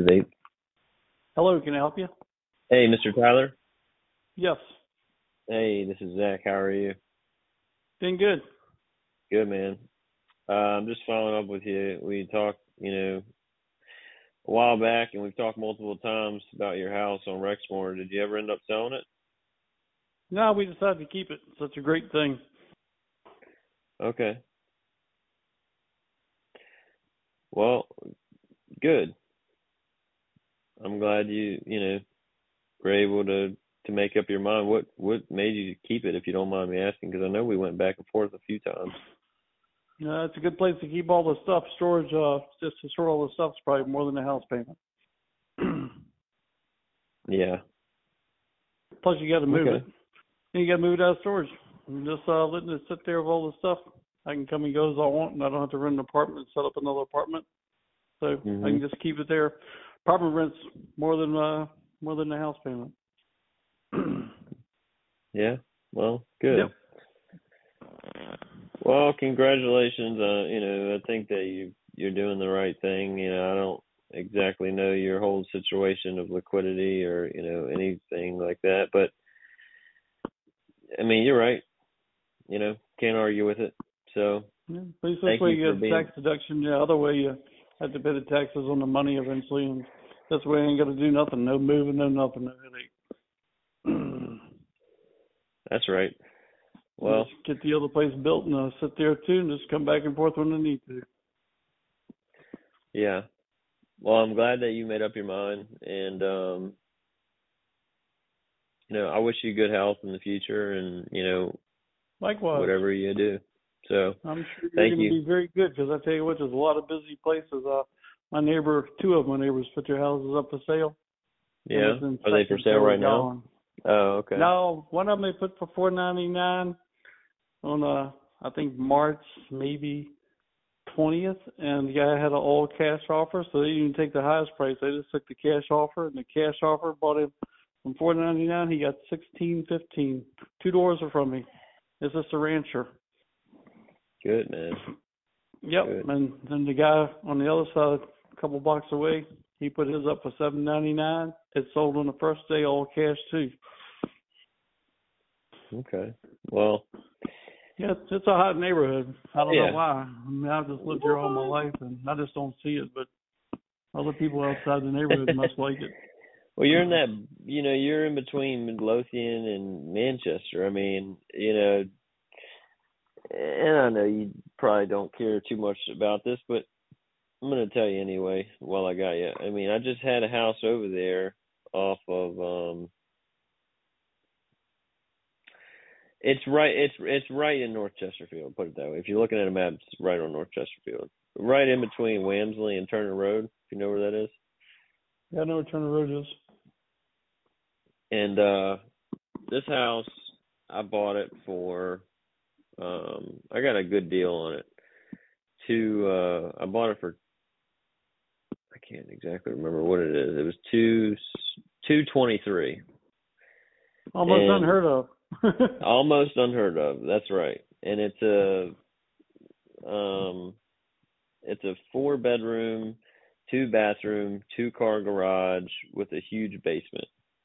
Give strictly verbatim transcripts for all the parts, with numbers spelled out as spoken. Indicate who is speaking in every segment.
Speaker 1: Vape.
Speaker 2: Hello, can I help you?
Speaker 1: Hey, mister Tyler.
Speaker 2: Yes.
Speaker 1: Hey, this is Zach. How are you?
Speaker 2: Doing good.
Speaker 1: Good, man. Uh, I'm just following up with you. We talked, you know, a while back, and we've talked multiple times about your house on Rexmore. Did you ever end up selling it?
Speaker 2: No, we decided to keep it. Such a great thing.
Speaker 1: Okay. Well, good. I'm glad you, you know, were able to to make up your mind. What what made you keep it, if you don't mind me asking? Because I know we went back and forth a few times.
Speaker 2: Uh, it's a good place to keep all the stuff. Storage, uh, just to store all the stuff is probably more than a house payment.
Speaker 1: Yeah.
Speaker 2: Plus, you got to move
Speaker 1: Okay.
Speaker 2: it. And you got to move it out of storage. And just uh, letting it sit there with all the stuff. I can come and go as I want, and I don't have to rent an apartment and set up another apartment. So
Speaker 1: hmm
Speaker 2: I can just keep it there. Apartment rent's more than uh, more than a house payment.
Speaker 1: Yeah. Well,
Speaker 2: Yep.
Speaker 1: good. Well, congratulations. Uh, you know, I think that you you're doing the right thing. You know, I don't exactly know your whole situation of liquidity or, you know, anything like that, but I mean, you're right. You know, can't argue with it. So,
Speaker 2: Yeah, at least this
Speaker 1: thank
Speaker 2: way
Speaker 1: you
Speaker 2: you
Speaker 1: for
Speaker 2: get the
Speaker 1: being
Speaker 2: tax deduction. Yeah, other way you have to pay the taxes on the money eventually, and this way you ain't got to do nothing. No moving, no nothing, no headache.
Speaker 1: That's right.
Speaker 2: And
Speaker 1: Well,
Speaker 2: just get the other place built and uh, sit there too, and just come back and forth when I need to.
Speaker 1: yeah. Well, I'm glad that you made up your mind, and um, you know, I wish you good health in the future, and you know,
Speaker 2: Likewise,
Speaker 1: whatever you do. So,
Speaker 2: I'm sure you're
Speaker 1: thank
Speaker 2: going to
Speaker 1: you.
Speaker 2: be very good because I tell you what, there's a lot of busy places. Uh, my neighbor, two of my neighbors, put their houses up for sale, and
Speaker 1: Yeah.
Speaker 2: within
Speaker 1: Are they for
Speaker 2: seconds they
Speaker 1: sale
Speaker 2: were
Speaker 1: right now?
Speaker 2: gone.
Speaker 1: Oh, okay.
Speaker 2: Now, one of them they put for four ninety-nine on uh, I think March maybe twentieth, and the guy had an all cash offer, so they didn't even take the highest price. They just took the cash offer, and the cash offer bought him from four ninety nine. He got sixteen fifteen, two doors from me. It's just a rancher.
Speaker 1: Good, man.
Speaker 2: Yep,
Speaker 1: Good.
Speaker 2: and then the guy on the other side, a couple blocks away, he put his up for seven ninety nine. It sold on the first day, all cash too.
Speaker 1: Okay. Well,
Speaker 2: Yeah, it's, it's a hot neighborhood. I don't know
Speaker 1: yeah.
Speaker 2: why. I mean, I've just lived here all my life, and I just don't see it. But other people outside the neighborhood must like it.
Speaker 1: Well, you're in that, you know, you're in between Midlothian and Manchester. I mean, you know, and I know you probably don't care too much about this, but I'm going to tell you anyway while I got you. I mean, I just had a house over there off of, um, it's right, it's, it's right in North Chesterfield, put it that way. If you're looking at a map, it's right on North Chesterfield. Right in between Wamsley and Turner Road, if you know where that is.
Speaker 2: Yeah, I know where Turner Road is.
Speaker 1: And, uh, this house, I bought it for, um, I got a good deal on it. Two, uh, I bought it for, I can't exactly remember what it is. It was two, two twenty-three.
Speaker 2: Almost
Speaker 1: And
Speaker 2: unheard of.
Speaker 1: almost unheard of. That's right. And it's a, um, it's a four bedroom, two bathroom, two car garage with a huge basement.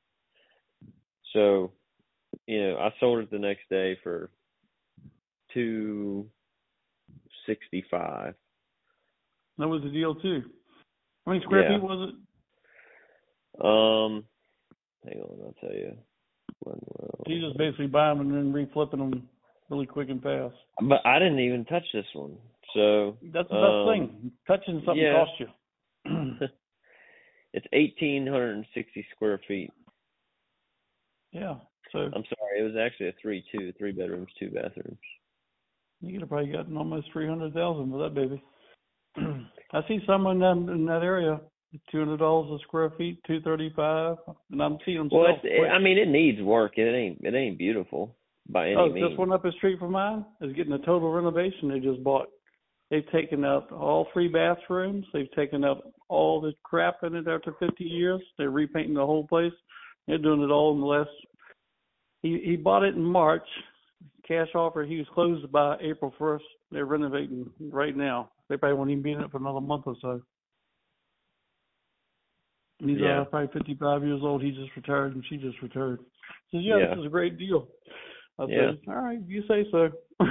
Speaker 1: So, you know, I sold it the next day for two sixty-five.
Speaker 2: That was the deal too. How many square
Speaker 1: Yeah.
Speaker 2: feet was it?
Speaker 1: Um, hang on, I'll tell you. When, well,
Speaker 2: You just basically buy them and then reflipping them really quick and fast.
Speaker 1: but I didn't even touch this one. So,
Speaker 2: That's the best
Speaker 1: um,
Speaker 2: thing. Touching something
Speaker 1: yeah,
Speaker 2: costs you.
Speaker 1: it's eighteen sixty square feet.
Speaker 2: Yeah. So
Speaker 1: I'm sorry, it was actually a three two, three bedrooms, two bathrooms.
Speaker 2: you could have probably gotten almost three hundred thousand for that baby. I see some in that in that area, two hundred dollars a square feet, two thirty five, and I'm seeing them
Speaker 1: Well,
Speaker 2: sell
Speaker 1: it's, it,
Speaker 2: quick.
Speaker 1: I mean, it needs work. It ain't, it ain't beautiful by any
Speaker 2: Oh, this
Speaker 1: means.
Speaker 2: one up the street from mine is getting a total renovation they just bought. They've taken out all three bathrooms. They've taken out all the crap in it after fifty years. They're repainting the whole place. They're doing it all in the last. He he bought it in March, cash offer. He was closed by April first. They're renovating right now. They probably won't even be in it for another month or so. And he's
Speaker 1: Yeah.
Speaker 2: uh, probably fifty-five years old. He just retired, and she just retired. He says, yeah,
Speaker 1: Yeah.
Speaker 2: this is a great deal. I
Speaker 1: Yeah.
Speaker 2: said, all right, you say so.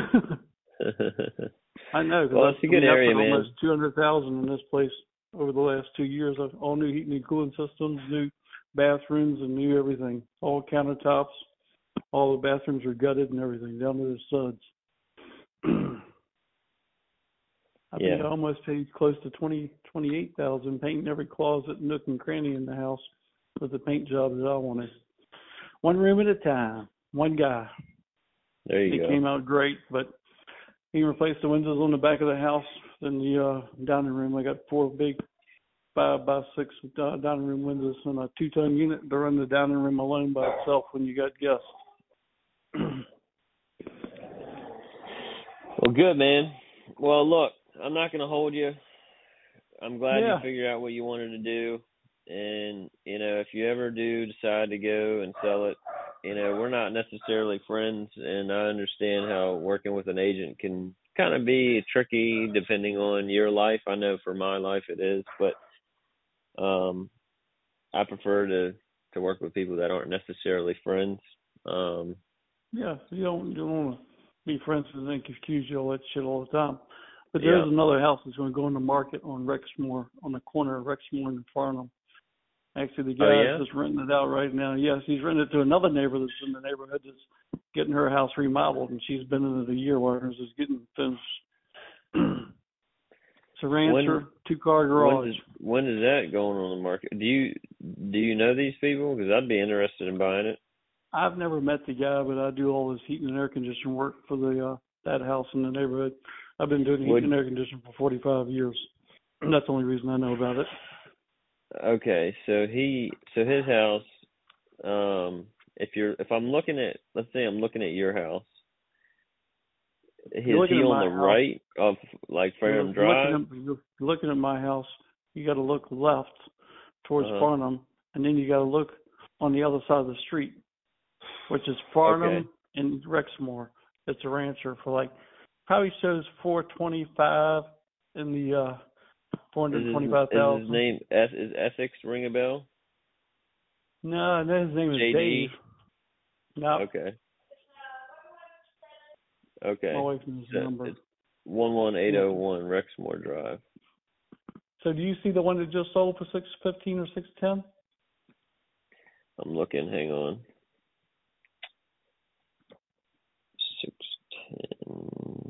Speaker 2: I know, because
Speaker 1: Well,
Speaker 2: I,
Speaker 1: it's a
Speaker 2: I
Speaker 1: good
Speaker 2: mean, I
Speaker 1: area,
Speaker 2: put
Speaker 1: man.
Speaker 2: almost two hundred thousand dollars in this place over the last two years. I've all new heating and cooling systems, new bathrooms, and new everything. All countertops. All the bathrooms are gutted and everything, down to the studs. I
Speaker 1: Yeah.
Speaker 2: think I almost paid close to twenty, twenty-eight thousand painting every closet, nook, and cranny in the house with the paint job that I wanted. One room at a time, one guy.
Speaker 1: There you
Speaker 2: it
Speaker 1: go.
Speaker 2: came out great, but he replaced the windows on the back of the house in the uh, dining room. I got four big five by six uh, dining room windows and a two-ton unit to run the dining room alone by itself when you got guests.
Speaker 1: Well, good, man. Well, look, I'm not going to hold you. I'm glad
Speaker 2: Yeah.
Speaker 1: you figured out what you wanted to do. And, you know, if you ever do decide to go and sell it, you know, we're not necessarily friends, and I understand how working with an agent can kind of be tricky depending on your life. I know for my life it is, but um, I prefer to, to work with people that aren't necessarily friends. Um,
Speaker 2: yeah, you don't, you don't want to be friends and then confuse you all that shit all the time. But
Speaker 1: yeah.
Speaker 2: there's another house that's going to go on the market on Rexmore, on the corner of Rexmore and Farnham. Actually, the guy's
Speaker 1: Oh, yeah?
Speaker 2: just renting it out right now. Yes, he's renting it to another neighbor that's in the neighborhood that's getting her house remodeled, and she's been in it a year while hers is getting finished. It's a rancher,
Speaker 1: When,
Speaker 2: two-car garage.
Speaker 1: when, does, when is that going on the market? Do you do you know these people? Because I'd be interested in buying it.
Speaker 2: I've never met the guy, but I do all this heating and air conditioning work for the uh, that house in the neighborhood. I've been doing heating
Speaker 1: Would,
Speaker 2: and air conditioning for forty-five years. That's the only reason I know about it.
Speaker 1: Okay, so he, so his house, um, if you're, if I'm looking at, let's say I'm looking at your house, is he
Speaker 2: You're looking at
Speaker 1: on
Speaker 2: my
Speaker 1: the
Speaker 2: house.
Speaker 1: right of like
Speaker 2: You're
Speaker 1: Farnham
Speaker 2: looking
Speaker 1: Drive?
Speaker 2: at, you're looking at my house. You got to look left towards
Speaker 1: Uh-huh.
Speaker 2: Farnham, and then you got to look on the other side of the street, which is Farnham
Speaker 1: Okay.
Speaker 2: and Rexmore. It's a rancher for like probably shows four twenty-five in the uh, four hundred twenty-five thousand.
Speaker 1: Is his name, is is Essex ring a bell?
Speaker 2: No, no, his name is
Speaker 1: J D?
Speaker 2: Dave. No,
Speaker 1: Okay. Okay.
Speaker 2: my wife knows the
Speaker 1: So
Speaker 2: number.
Speaker 1: it's one one eight oh one Rexmore Drive.
Speaker 2: So do you see the one that just sold for six fifteen or six ten?
Speaker 1: I'm looking, hang on. six ten.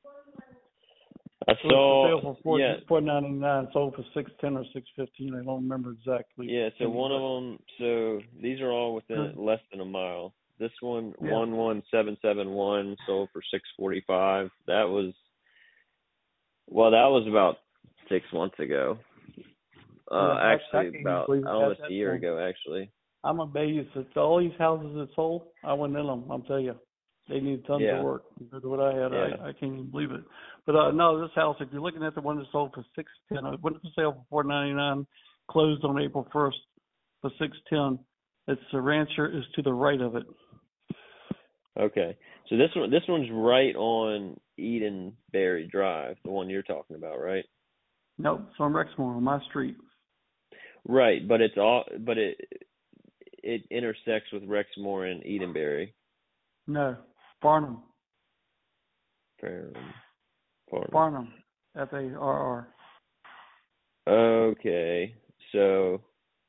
Speaker 1: I saw,
Speaker 2: Sale for four,
Speaker 1: yeah,
Speaker 2: four ninety nine, sold for six ten or six fifteen. I don't remember exactly.
Speaker 1: yeah. So one of them. So these are all within
Speaker 2: Good.
Speaker 1: less than a mile. This one,
Speaker 2: Yeah.
Speaker 1: one one seven seven one, sold for six forty five. That was, well, that was about six months ago. Uh,
Speaker 2: Yeah, I- I
Speaker 1: actually,
Speaker 2: can't
Speaker 1: about
Speaker 2: believe it.
Speaker 1: almost
Speaker 2: That-
Speaker 1: a year
Speaker 2: that's,
Speaker 1: ago, actually.
Speaker 2: I'm amazed at all these houses that sold. I went in them. I'm telling you, they need tons
Speaker 1: Yeah.
Speaker 2: of work compared to what I had.
Speaker 1: Yeah.
Speaker 2: I, I can't even believe it. But uh, no, this house, if you're looking at the one that sold for six ten, it went for sale for four ninety nine, closed on April first for six ten. It's the rancher is to the right of it.
Speaker 1: Okay. So this one, this one's right on Edenberry Drive, the one you're talking about, right?
Speaker 2: Nope, it's on Rexmore on my street.
Speaker 1: Right, but it's all, but it it intersects with Rexmore and Edenberry.
Speaker 2: No, Farnham.
Speaker 1: Farnham. Farnham.
Speaker 2: Farnham. F A R R.
Speaker 1: Okay, so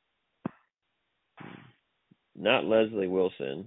Speaker 1: not Leslie Wilson.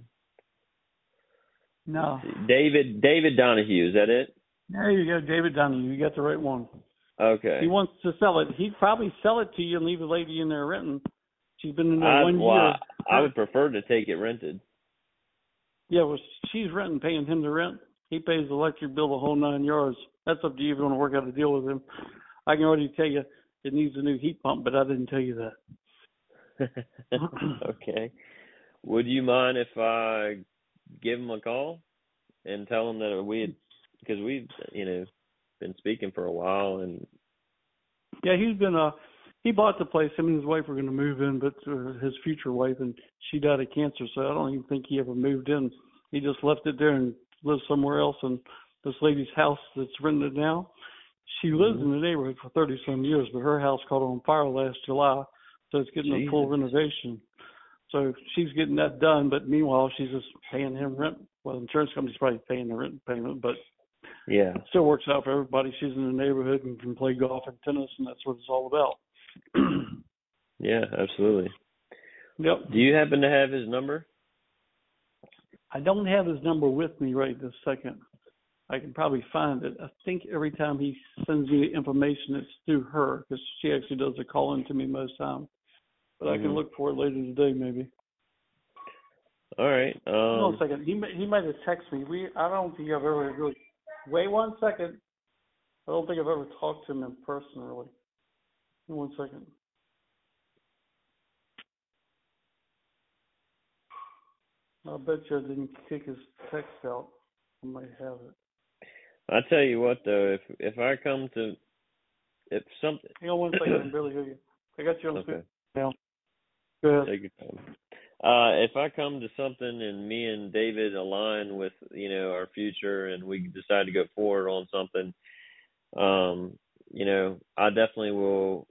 Speaker 2: No.
Speaker 1: David David Donahue, is that it?
Speaker 2: There you go, David Donahue. You got the right one.
Speaker 1: Okay.
Speaker 2: He wants to sell it. He'd probably sell it to you and leave the lady in there renting. She's been in there
Speaker 1: I,
Speaker 2: one
Speaker 1: well,
Speaker 2: year.
Speaker 1: I, I would prefer to take it rented.
Speaker 2: Yeah, well, she's renting, paying him the rent. He pays the electric bill the whole nine yards. That's up to you if you want to work out a deal with him. I can already tell you it needs a new heat pump, but I didn't tell you that.
Speaker 1: Okay. Would you mind if I give him a call and tell him that we had, because we've, you know, been speaking for a while, and
Speaker 2: Yeah, he's been uh he bought the place. Him and his wife were going to move in, but uh, his future wife, and she died of cancer, so I don't even think he ever moved in. He just left it there and lived somewhere else. And this lady's house that's rented now, she lives
Speaker 1: mm-hmm.
Speaker 2: in the neighborhood for thirty some years, but her house caught on fire last July, so it's getting a
Speaker 1: Jesus.
Speaker 2: full renovation. So she's getting that done, but meanwhile she's just paying him rent. Well, the insurance company's probably paying the rent payment, but
Speaker 1: Yeah.
Speaker 2: it still works out for everybody. She's in the neighborhood and can play golf and tennis, and that's what it's all about.
Speaker 1: Yeah, absolutely.
Speaker 2: Yep.
Speaker 1: Do you happen to have his number?
Speaker 2: I don't have his number with me right this second. I can probably find it. I think every time he sends me the information, it's through her, because she actually does the call-in to me most times. But mm-hmm. I can look for it later today, maybe.
Speaker 1: All right. Um,
Speaker 2: Hold on a second. He he might have texted me. We I don't think I've ever really. Wait one second. I don't think I've ever talked to him in person, really. One second. I bet you I didn't kick his text out. I might have it.
Speaker 1: I tell you what, though, if if I come to, if something.
Speaker 2: Hang on one second. I can barely hear you. I got you on
Speaker 1: okay.
Speaker 2: now. Go ahead.
Speaker 1: Take your time. Uh, if I come to something and me and David align with, you know, our future and we decide to go forward on something, um, you know, I definitely will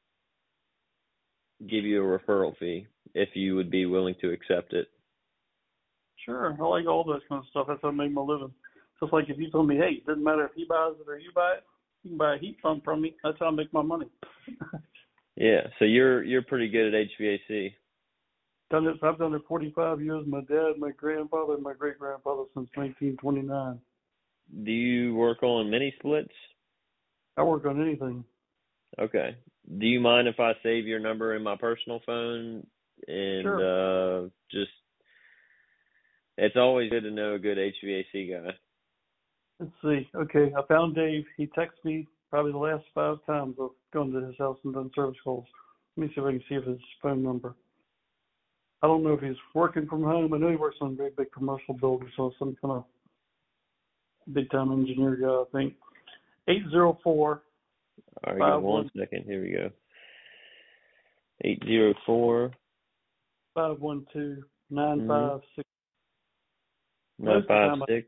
Speaker 1: give you a referral fee if you would be willing to accept it.
Speaker 2: Sure. I like all this kind of stuff. That's how I make my living. Just like if you told me, hey, it doesn't matter if he buys it or you buy it, you can buy a heat pump from me. That's how I make my money.
Speaker 1: Yeah. So you're you're pretty good at H V A C.
Speaker 2: Done it. I've done it forty-five years. My dad, my grandfather, and my great grandfather since nineteen twenty-nine.
Speaker 1: Do you work on mini splits?
Speaker 2: I work on anything.
Speaker 1: Okay. Do you mind if I save your number in my personal phone and
Speaker 2: sure.
Speaker 1: uh, just? It's always good to know a good H V A C guy.
Speaker 2: Let's see. Okay, I found Dave. He texted me probably the last five times I've gone to his house and done service calls. Let me see if I can see if his phone number. I don't know if he's working from home. I know he works on a very big commercial building, so some kind of big-time engineer guy, I think. eight zero four.
Speaker 1: All right, give me one second. Here we go. eight zero four.
Speaker 2: five one two, nine five six.
Speaker 1: nine five six.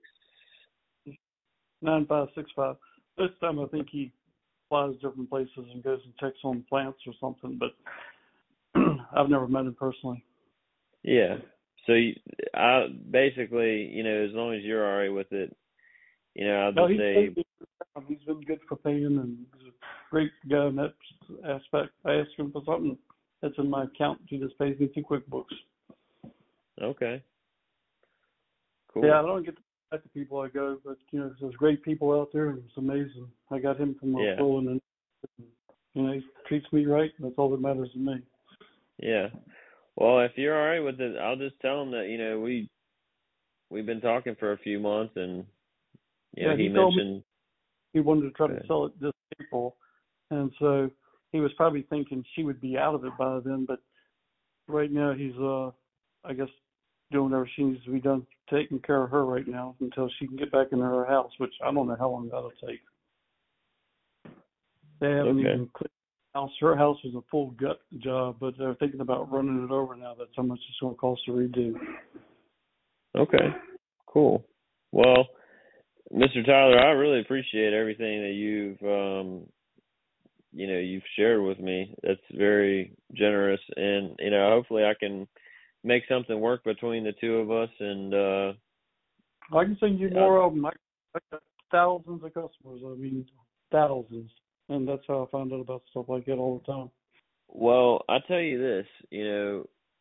Speaker 2: nine five six five. This time I think he flies different places and goes and checks on plants or something, but I've never met him personally.
Speaker 1: Yeah. So you, I basically, you know, as long as you're all right with it, you know, I'll just
Speaker 2: no, he's
Speaker 1: say
Speaker 2: he's been good for paying, and he's a great guy in that aspect. I asked him for something that's in my account. He just pays me through QuickBooks.
Speaker 1: Okay. Cool.
Speaker 2: Yeah, I don't get to talk to people I go, but you know, there's great people out there, and it's amazing. I got him from my
Speaker 1: yeah.
Speaker 2: phone, and you know, he treats me right. And that's all that matters to me.
Speaker 1: Yeah. Well, if you're all right with it, I'll just tell him that, you know, we we've been talking for a few months, and you
Speaker 2: yeah,
Speaker 1: know, he,
Speaker 2: he
Speaker 1: mentioned
Speaker 2: he wanted to try
Speaker 1: okay.
Speaker 2: to sell it this April, and so he was probably thinking she would be out of it by then. But right now, he's uh, I guess, doing whatever she needs to be done, taking care of her right now until she can get back in her house, which I don't know how long that'll take. They haven't
Speaker 1: okay.
Speaker 2: even cleared the house. Her house was a full gut job, but they're thinking about running it over now. That's how much it's going to cost to redo.
Speaker 1: Okay. Cool. Well, Mister Tyler, I really appreciate everything that you've, um, you know, you've shared with me. That's very generous, and you know, hopefully, I can make something work between the two of us. And uh,
Speaker 2: I can send you more of them. I got thousands of customers. I mean, thousands, and that's how I find out about stuff like that all the time.
Speaker 1: Well, I tell you this, you know,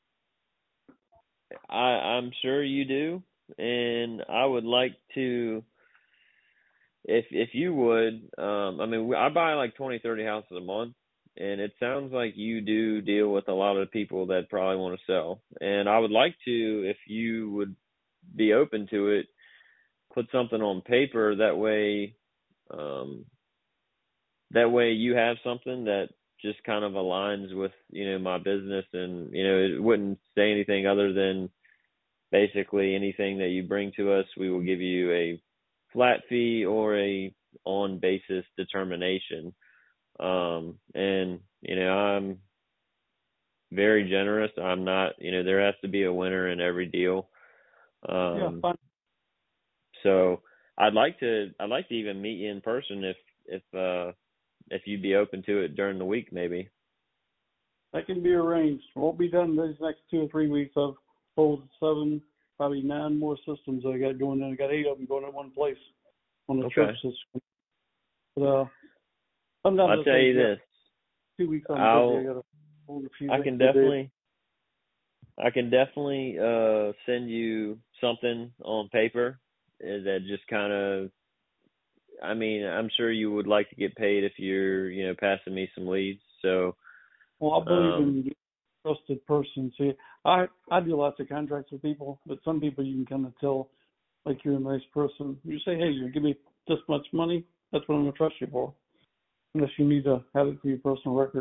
Speaker 1: I, I'm sure you do, and I would like to. If if you would, um, I mean, I buy like twenty, thirty houses a month, and it sounds like you do deal with a lot of people that probably want to sell. And I would like to, if you would be open to it, put something on paper. That way, um, that way you have something that just kind of aligns with, you know, my business, and you know, it wouldn't say anything other than basically anything that you bring to us, we will give you a flat fee or a on basis determination. Um, and, you know, I'm very generous. I'm not, you know, there has to be a winner in every deal. Um,
Speaker 2: yeah, fine.
Speaker 1: So I'd like to, I'd like to even meet you in person if, if, uh, if you'd be open to it during the week, maybe.
Speaker 2: That can be arranged. It won't be done these next two or three weeks. I've pulled seven, probably nine more systems that I got going in. I got eight of them going in one place on the
Speaker 1: Okay.
Speaker 2: church system. But uh, sometimes
Speaker 1: I'll tell you this.
Speaker 2: Two weeks on
Speaker 1: I'll,
Speaker 2: busy. I got to hold a few.
Speaker 1: I can definitely, I can definitely uh, send you something on paper that just kind of, I mean, I'm sure you would like to get paid if you're, you know, passing me some leads. So,
Speaker 2: well, I believe
Speaker 1: um,
Speaker 2: in trusted person. See, I I do lots of contracts with people, but some people you can kind of tell, like you're a nice person. You say, hey, you give me this much money, that's what I'm gonna trust you for, unless you need to have it for your personal record.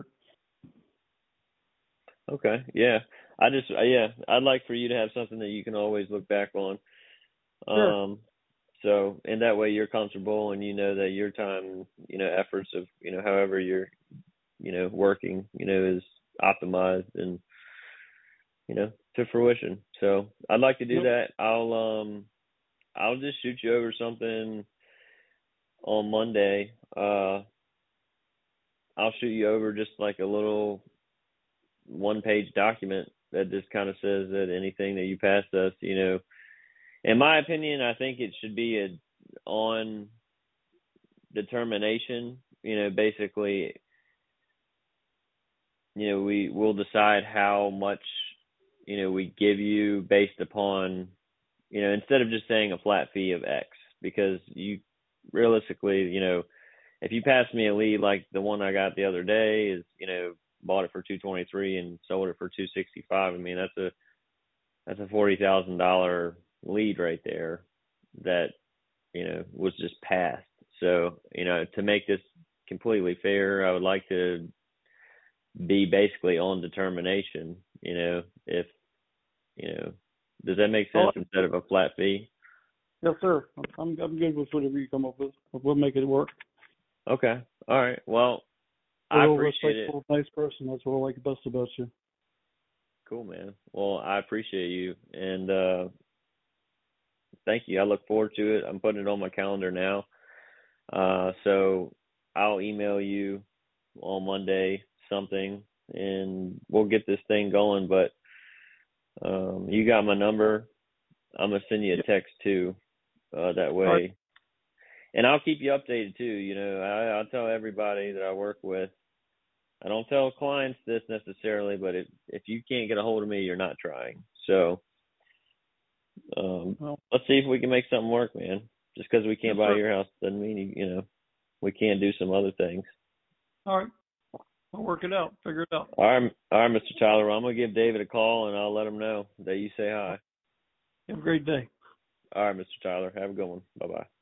Speaker 1: okay, yeah. I just, uh, yeah, I'd like for you to have something that you can always look back on.
Speaker 2: Sure.
Speaker 1: Um, so, and that way you're comfortable and you know that your time, you know, efforts of, you know, however you're, you know, working, you know, is optimized and, you know, to fruition. So I'd like to do
Speaker 2: Yep.
Speaker 1: that. I'll, um, I'll just shoot you over something on Monday. Uh, I'll shoot you over just like a little one page document that just kind of says that anything that you passed us, you know, in my opinion, I think it should be a on determination, you know, basically, you know, we will decide how much, you know, we give you based upon, you know, instead of just saying a flat fee of X, because you realistically, you know, if you pass me a lead like the one I got the other day is, you know, bought it for two twenty-three and sold it for two sixty-five. I mean, that's a that's a forty thousand dollar lead right there that, you know, was just passed. So, you know, to make this completely fair, I would like to be basically on determination, you know, if, you know, does that make sense
Speaker 2: Oh,
Speaker 1: instead of a flat fee?
Speaker 2: yes, sir. I'm I'm good with whatever you come up with. We'll make it work.
Speaker 1: Okay. All right. Well,
Speaker 2: You're
Speaker 1: I
Speaker 2: a real
Speaker 1: appreciate it.
Speaker 2: respectful, nice person. That's what I like best about you.
Speaker 1: Cool, man. Well, I appreciate you. And, uh, thank you. I look forward to it. I'm putting it on my calendar now. Uh, so I'll email you on Monday something and we'll get this thing going. But, um, you got my number. I'm going to send you a
Speaker 2: Yep.
Speaker 1: text too. Uh, that
Speaker 2: All right.
Speaker 1: way, and I'll keep you updated too. You know, I, I'll tell everybody that I work with. I don't tell clients this necessarily, but if if you can't get a hold of me, you're not trying. So, um,
Speaker 2: Well,
Speaker 1: let's see if we can make something work, man. Just because we can't
Speaker 2: yes,
Speaker 1: buy
Speaker 2: sir.
Speaker 1: your house doesn't mean you, you know we can't do some other things.
Speaker 2: All right. I'll work it out. Figure it out.
Speaker 1: All right, all right, Mister Tyler. Well, I'm gonna give David a call and I'll let him know that you say hi.
Speaker 2: Have a great day.
Speaker 1: All right, Mister Tyler. Have a good one. Bye bye.